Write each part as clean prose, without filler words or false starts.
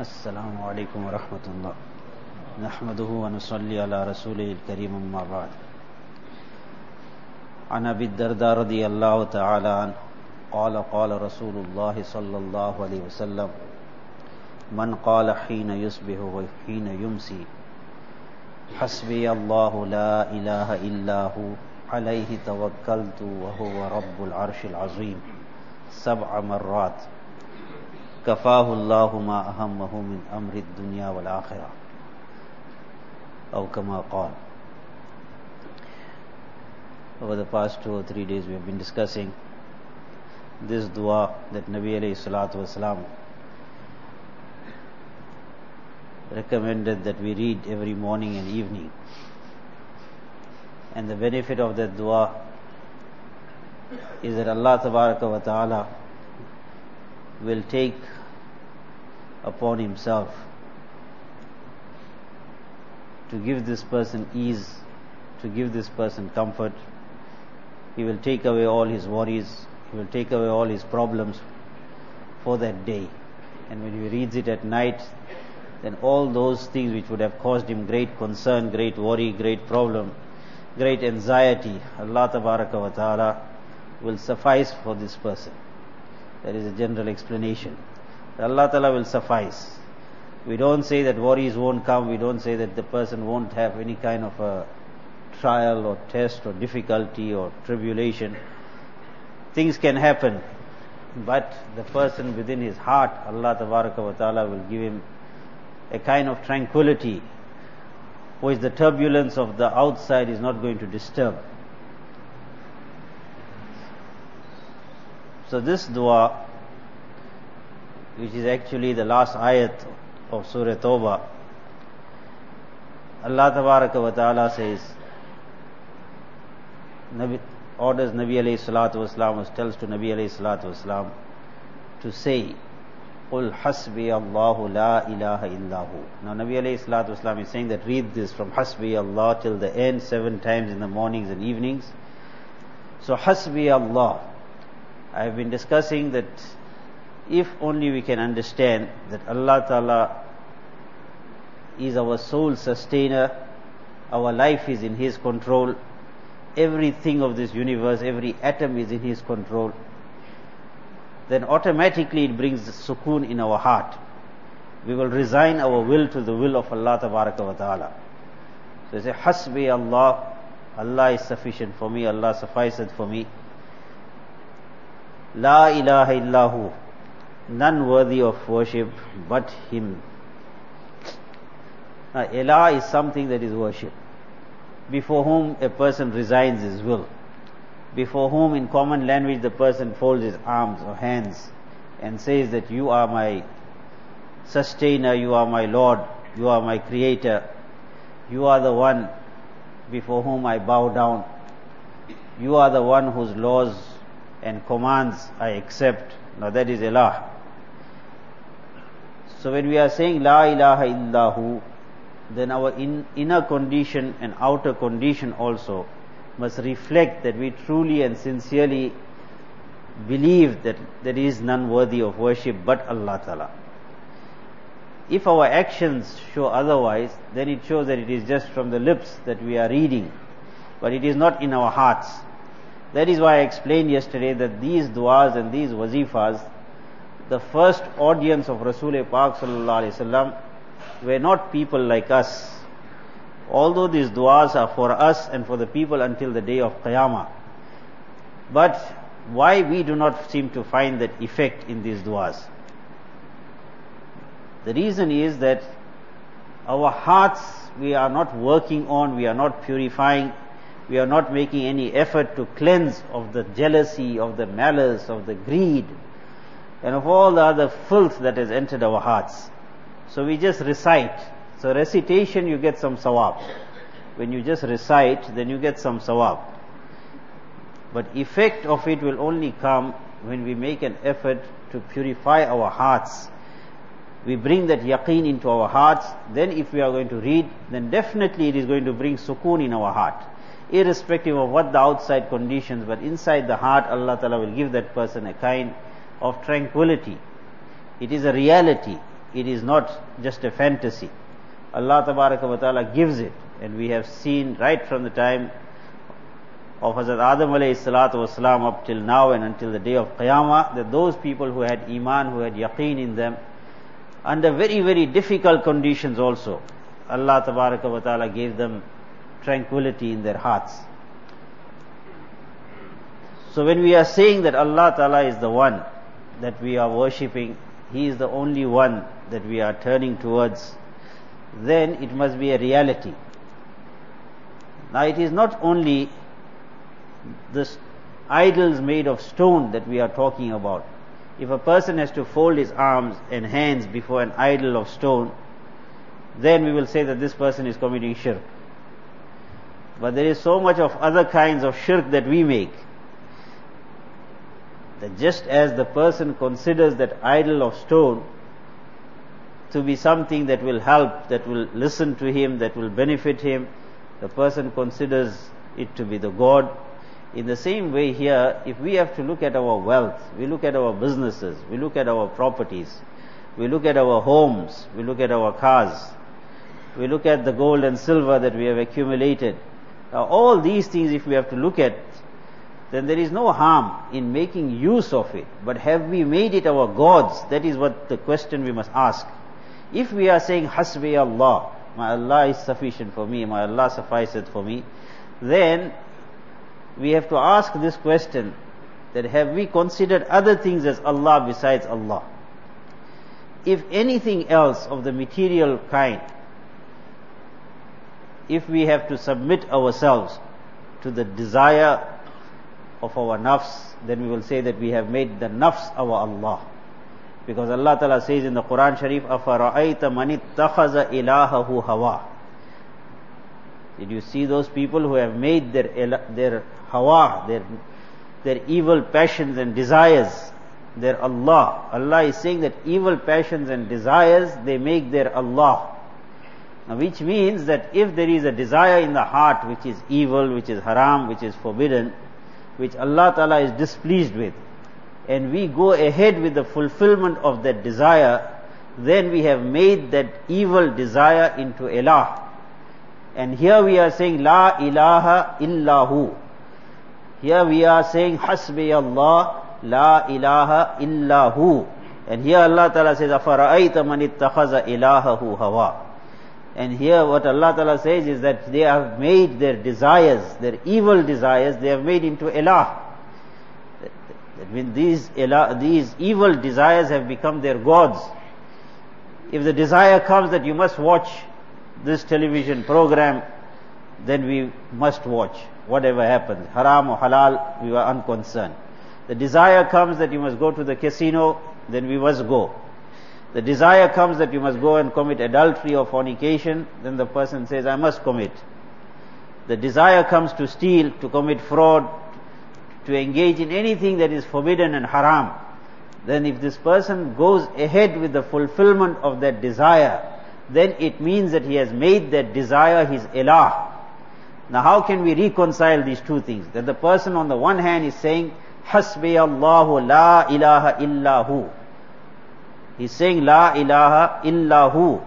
السلام عليكم ورحمة الله نحمده ونصلي على رسوله الكريم أما بعد عن أبي الدرداء رضي الله تعالى عنه قال رسول الله صلى الله عليه وسلم من قال حين يصبح وحين يمسي حسبي الله لا إله إلا هو عليه توكلت وهو رب العرش العظيم 7 مرات كفاه الله ما أهمه من أمر الدنيا والآخرة أو كما قال. Over the past 2 or 3 days we have been discussing this dua that Nabi alayhi salatu wasalam recommended that we read every morning and evening. And the benefit of that dua is that Allah tabaraka wa ta'ala will take upon himself to give this person ease, to give this person comfort. He will take away all his worries, he will take away all his problems for that day. And when he reads it at night, then all those things which would have caused him great concern, great worry, great problem, great anxiety, Allah tabaraka wa ta'ala will suffice for this person. That is a general explanation. Allah Ta'ala will suffice. We don't say that worries won't come, we don't say that the person won't have any kind of a trial or test or difficulty or tribulation. Things can happen, but the person within his heart, Allah Ta'ala will give him a kind of tranquility which the turbulence of the outside is not going to disturb. So this dua, which is actually the last ayat of Surah Tawbah, Allah Tabaraka wa Ta'ala says, orders Nabi alayhi salatu wasalam, tells to Nabi alayhi salatu wasalam to say, Qul hasbi Allahu la ilaha illahu. Now Nabi alayhi salatu wasalam is saying that read this from hasbi Allah till the end 7 times in the mornings and evenings. So hasbi Allah, I have been discussing that if only we can understand that Allah Ta'ala is our sole sustainer, our life is in His control, everything of this universe, every atom is in His control, then automatically it brings the sukoon in our heart. We will resign our will to the will of Allah Tabaraka wa Ta'ala. So you say, Hasbi Allah, Allah is sufficient for me, Allah sufficeth for me. La ilaha illahu, none worthy of worship but Him. Now, Ilah is something that is worship, before whom a person resigns his will, before whom in common language the person folds his arms or hands and says that you are my sustainer, you are my Lord, you are my creator, you are the one before whom I bow down, you are the one whose laws and commands I accept. Now that is Ilah. So when we are saying La ilaha illahu, then our inner condition and outer condition also must reflect that we truly and sincerely believe that there is none worthy of worship but Allah Ta'ala. If our actions show otherwise, then it shows that it is just from the lips that we are reading, but it is not in our hearts. That is why I explained yesterday that these du'as and these wazifas, the first audience of Rasul Pak Sallallahu Alaihi Wasallam were not people like us. Although these du'as are for us and for the people until the day of Qiyamah. But why we do not seem to find that effect in these du'as? The reason is that our hearts we are not working on, we are not purifying, we are not making any effort to cleanse of the jealousy, of the malice, of the greed, and of all the other filth that has entered our hearts. So we just recite. So recitation you get some sawab. When you just recite, then you get some sawab. But effect of it will only come when we make an effort to purify our hearts. We bring that yaqeen into our hearts. Then if we are going to read, then definitely it is going to bring sukoon in our heart. Irrespective of what the outside conditions, but inside the heart, Allah Ta'ala will give that person a kind of tranquility. It is a reality. it is not just a fantasy. Allah Tabaraka wa Ta'ala gives it, and we have seen right from the time of Hazrat Adam alayhi salatu wasalam up till now and until the day of Qiyamah, that those people who had Iman, who had Yaqeen in them, under very, very difficult conditions also, Allah Tabaraka wa Ta'ala gave them tranquility in their hearts. So when we are saying that Allah Ta'ala is the one that we are worshipping, He is the only one that we are turning towards, then it must be a reality. Now it is not only the idols made of stone that we are talking about. If a person has to fold his arms and hands before an idol of stone, then we will say that this person is committing shirk. But there is so much of other kinds of shirk that we make, that just as the person considers that idol of stone to be something that will help, that will listen to him, that will benefit him, the person considers it to be the God. In the same way here, if we have to look at our wealth, we look at our businesses, we look at our properties, we look at our homes, we look at our cars, we look at the gold and silver that we have accumulated. Now all these things if we have to look at, then there is no harm in making use of it. But have we made it our gods? That is what the question we must ask. If we are saying, Hasbi Allah, my Allah is sufficient for me, my Allah sufficeth for me, then we have to ask this question, that have we considered other things as Allah besides Allah? If anything else of the material kind, if we have to submit ourselves to the desire of our nafs, then we will say that we have made the nafs our Allah. Because Allah Ta'ala says in the Quran Sharif, أَفَرَأَيْتَ مَنِ اتَّخَذَ إِلَهَهُ هَوَى. Did you see those people who have made their hawa, their evil passions and desires, their Allah? Allah is saying that evil passions and desires, they make their Allah. Now, which means that if there is a desire in the heart which is evil, which is haram, which is forbidden, which Allah Ta'ala is displeased with, and we go ahead with the fulfillment of that desire, then we have made that evil desire into ilah. And here we are saying, La ilaha illahu. Here we are saying, Hasbi Allah, La ilaha illahu. And here Allah Ta'ala says, Afara'ayta man ittakhadha ilahahu hawa. And here what Allah Ta'ala says is that they have made their desires, their evil desires, they have made into ilah. That means these evil desires have become their gods. If the desire comes that you must watch this television program, then we must watch, whatever happens. Haram or halal, we are unconcerned. The desire comes that you must go to the casino, then we must go. The desire comes that you must go and commit adultery or fornication, then the person says, I must commit. The desire comes to steal, to commit fraud, to engage in anything that is forbidden and haram. Then if this person goes ahead with the fulfillment of that desire, then it means that he has made that desire his ilah. Now how can we reconcile these two things? That the person on the one hand is saying, Hasbi Allahu la ilaha illahu. He's saying La ilaha illahu.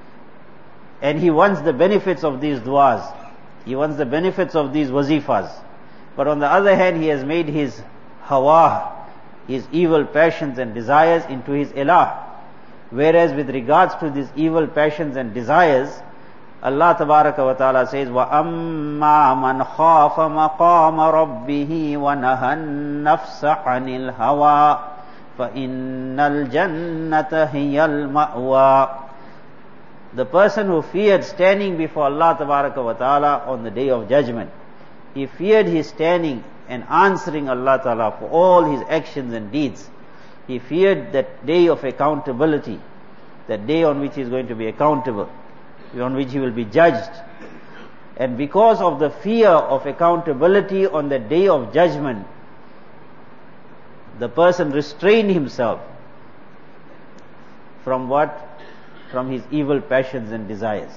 And he wants the benefits of these du'as. He wants the benefits of these wazifas. But on the other hand, he has made his hawa, his evil passions and desires into his ilah. Whereas with regards to these evil passions and desires, Allah Tabaraka wa Ta'ala says, وَأَمَّا مَنْ خَافَ مَقَامَ رَبِّهِ وَنَهَى النَّفْسَ عَنِ الْهَوَىٰ فَإِنَّ الْجَنَّةَ هِيَ الْمَأْوَىٰ. The person who feared standing before Allah Tabaraka wa Ta'ala on the day of judgment, he feared his standing and answering Allah Ta'ala for all his actions and deeds. He feared that day of accountability, that day on which he is going to be accountable, on which he will be judged. And because of the fear of accountability on the day of judgment, the person restrained himself from what? From his evil passions and desires.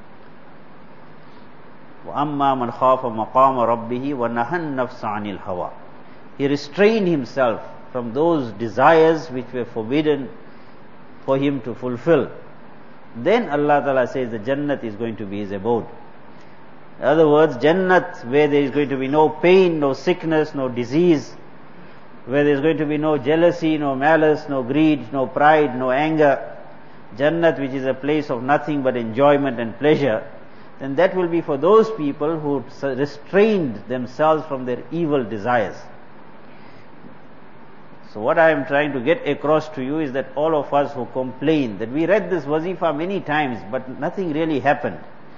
وَأَمَّا مَنْ خَافَ مَقَامَ رَبِّهِ وَنَهَى النَّفْسَ عَنِ الْهَوَىٰ. He restrained himself from those desires which were forbidden for him to fulfill, then Allah Ta'ala says the Jannat is going to be his abode. In other words, Jannat, where there is going to be no pain, no sickness, no disease, where there is going to be no jealousy, no malice, no greed, no pride, no anger, Jannat, which is a place of nothing but enjoyment and pleasure, then that will be for those people who restrained themselves from their evil desires. So what I am trying to get across to you is that all of us who complain that we read this wazifa many times but nothing really happened.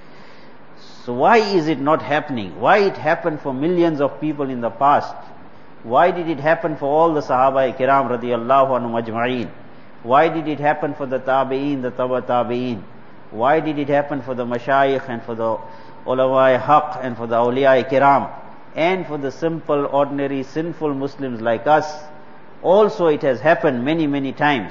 So why is it not happening? Why it happened for millions of people in the past? Why did it happen for all the Sahaba Kiram radiyallahu anhum ajma'een? Why did it happen for the Tabi'een, the Taba Tabi'een? Why did it happen for the Mashayikh and for the Ulama Haq and for the Awliya Kiram and for the simple, ordinary, sinful Muslims like us? Also it has happened many, many times.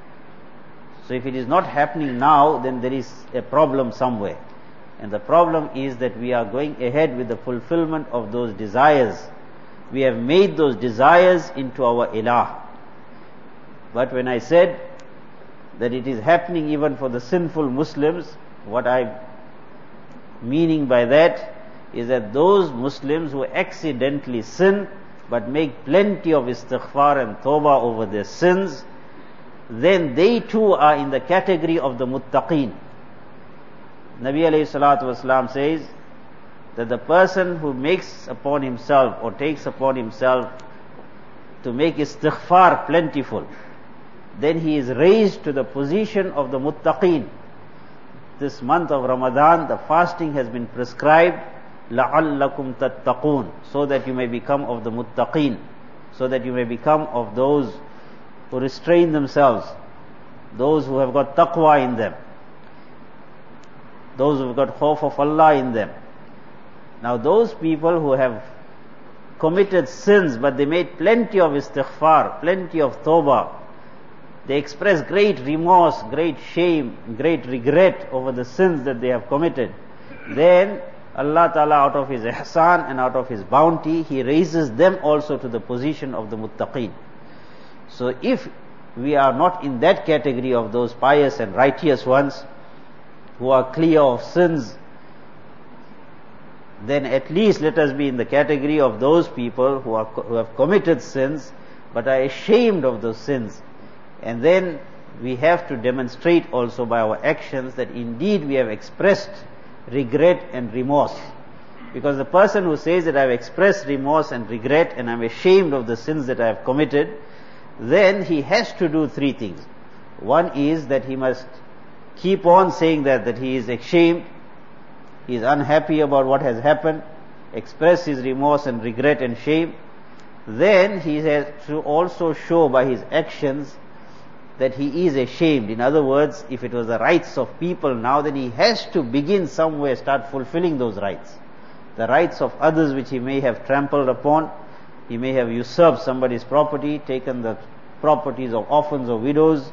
So if it is not happening now, then there is a problem somewhere. And the problem is that we are going ahead with the fulfillment of those desires. We have made those desires into our ilah. But when I said that it is happening even for the sinful Muslims, what I'm meaning by that is that those Muslims who accidentally sin but make plenty of istighfar and tawbah over their sins, then they too are in the category of the muttaqeen. Nabi alayhi salatu wasalam says that the person who makes upon himself or takes upon himself to make istighfar plentiful, then he is raised to the position of the muttaqeen. This month of Ramadan, the fasting has been prescribed, لَعَلَّكُمْ تَتَّقُونَ, so that you may become of the muttaqeen, so that you may become of those who restrain themselves, those who have got taqwa in them, those who have got khawf of Allah in them. Now those people who have committed sins but they made plenty of istighfar, plenty of tawbah, they express great remorse, great shame, great regret over the sins that they have committed, then Allah Ta'ala, out of His ihsan and out of His bounty, He raises them also to the position of the muttaqeen. So if we are not in that category of those pious and righteous ones who are clear of sins, then at least let us be in the category of those people who have committed sins but are ashamed of those sins. And then we have to demonstrate also by our actions that indeed we have expressed regret and remorse. Because the person who says that I have expressed remorse and regret and I am ashamed of the sins that I have committed, then he has to do three things. One is that he must keep on saying that he is ashamed, he is unhappy about what has happened, express his remorse and regret and shame. Then he has to also show by his actions that he is ashamed. In other words, if it was the rights of people now, then he has to begin somewhere, start fulfilling those rights. The rights of others which he may have trampled upon, he may have usurped somebody's property, taken the properties of orphans or widows,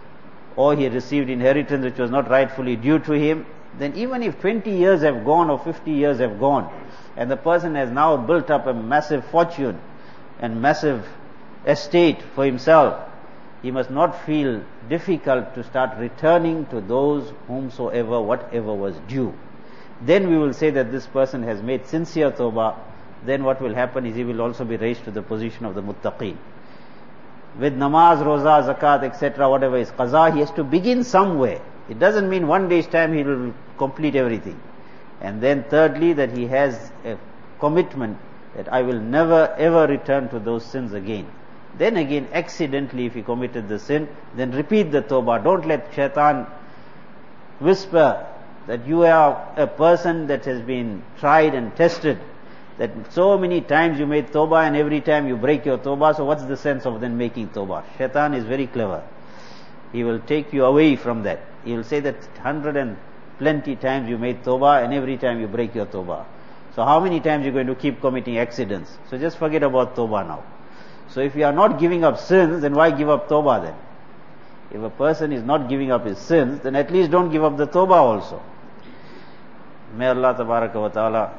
or he received inheritance which was not rightfully due to him. Then even if 20 years have gone or 50 years have gone, and the person has now built up a massive fortune and massive estate for himself, he must not feel difficult to start returning to those whomsoever whatever was due. Then we will say that this person has made sincere tawbah. Then what will happen is he will also be raised to the position of the muttaqeen. With namaz, roza, zakat, etc., whatever is qaza, he has to begin somewhere. It doesn't mean one day's time he will complete everything. And then thirdly, that he has a commitment that I will never ever return to those sins again. Then again, accidentally, if he committed the sin, then repeat the tawbah. Don't let shaitan whisper that you are a person that has been tried and tested, that so many times you made tawbah and every time you break your tawbah, so what's the sense of then making tawbah? Shaitan is very clever. He will take you away from that. He will say that 100 and plenty times you made tawbah and every time you break your tawbah. So how many times you're going to keep committing accidents? So just forget about tawbah now. So if you are not giving up sins, then why give up tawbah then? If a person is not giving up his sins, then at least don't give up the tawbah also. May Allah Tabaraka wa Ta'ala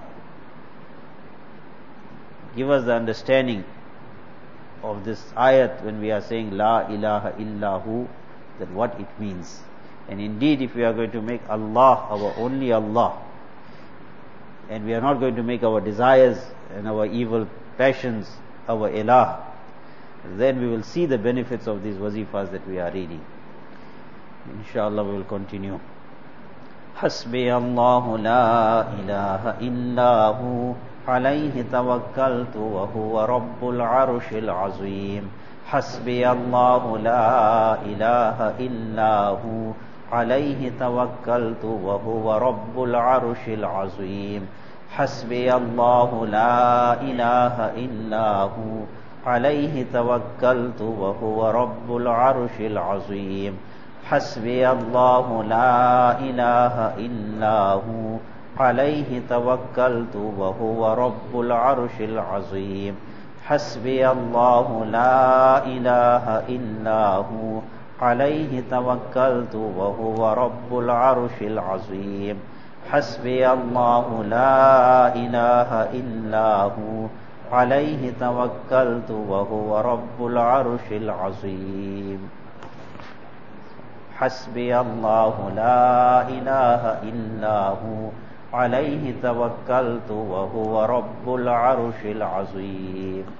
give us the understanding of this ayat when we are saying La ilaha illahu that what it means. And indeed, if we are going to make Allah our only Allah, and we are not going to make our desires and our evil passions our ilah, then we will see the benefits of these wazifas that we are reading. Inshallah, we will continue. Hasbi Allahu la ilaha illahu alayhi tawakkaltu wa huwa rabbul arshil azim. Hasbi Allahu la ilaha illahu alayhi tawakkaltu wa huwa rabbul arshil azim. Hasbi Allahu la ilaha illahu alayhi tawakkaltu wa huwa rabbul arshil azim. Hasbi Allahu la ilaha illahu alayhi tawakkaltu wa huwa rabbul arshil azim. Hasbi Allahu la ilaha illahu alayhi tawakkaltu wa huwa rabbul arshil azim. Hasbi Allahu la ilaha illahu alayhi tawakkaltu wa huwa rabbul arshil azim. Hasbi Allahu la ilaha illahu alayhi tawakkaltu wa huwa rabbul arshil azim.